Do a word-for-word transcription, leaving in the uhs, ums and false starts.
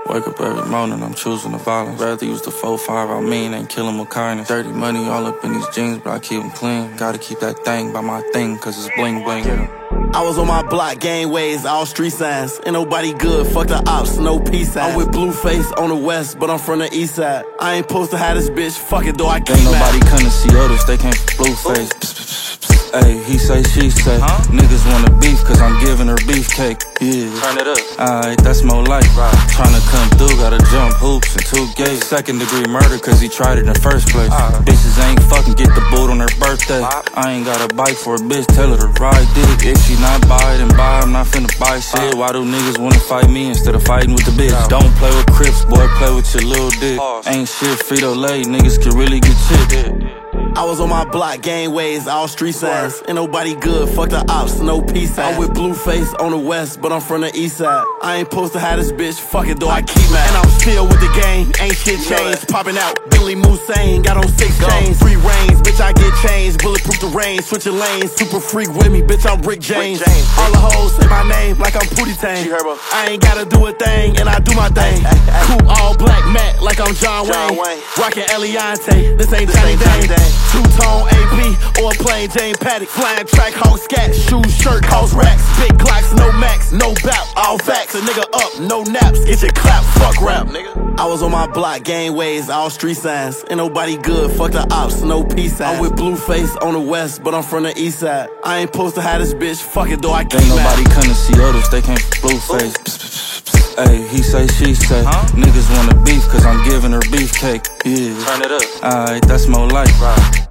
Wake up every morning, I'm choosing the violence. Rather use the four five I mean than kill 'em with kindness. Dirty money all up in these jeans, but I keep 'em clean. Gotta keep that thing by my thing, cause it's bling bling. I was on my block, gangways, all street signs. Ain't nobody good, fuck the ops, no peace signs. I'm with Blueface on the west, but I'm from the east side. I ain't supposed to have this bitch, fuck it though, I keep Ain't nobody come to see others, they came from Blueface. Ayy, he say, she say, huh? Niggas wanna beef, cause I'm giving her beefcake. Yeah. Turn it up. Alright, that's more like right. Tryna come through, gotta jump hoops and two gates. Second degree murder, cause he tried it in the first place. Uh, Bitches ain't fucking get the boot on her birthday. Uh, I ain't got a bike for a bitch, tell her to ride dick. If she not buy it, then buy it, I'm not finna buy shit. Why do niggas wanna fight me instead of fighting with the bitch? Don't play with Crips, boy, play with your little dick. Ain't shit Frito-Lay, niggas can really get shit. I was on my block, gangways, all street signs. Ain't nobody good, fuck the ops, no peace signs. I'm with Blueface on the west, but I'm from the east side. I ain't supposed to have this bitch, fuck it though, I keep mad. And I'm still with the gang, ain't shit changed. Popping out, Billy Moussain, got on six chains. Free reigns, bitch, I get changed. Bulletproof the range, switching lanes. Super freak with me, bitch, I'm Rick James. All the hoes say my name like I'm Pootie Tang. I ain't gotta do a thing, and I do my thing. Cool all black matte like I'm John Wayne. Rockin' Eliante, this ain't Johnny Dang. Two-tone A P or a plain Jane Paddock. Flying track, hog scat, shoes, shirt, cost racks. Big Glocks, no max, no bout, all facts. A nigga up, no naps, get your clap, fuck rap, nigga. I was on my block, gangways, all street signs. Ain't nobody good, fuck the ops, no peace signs. I'm with Blueface on the west, but I'm from the east side. I ain't supposed to have this bitch, fuck it though, I keep Ain't nobody come to see others, they came from Blueface. Ayy, he say, she say, huh? Niggas wanna beef, cause I'm giving her beefcake. Yeah. Turn it up. Alright, that's more like right.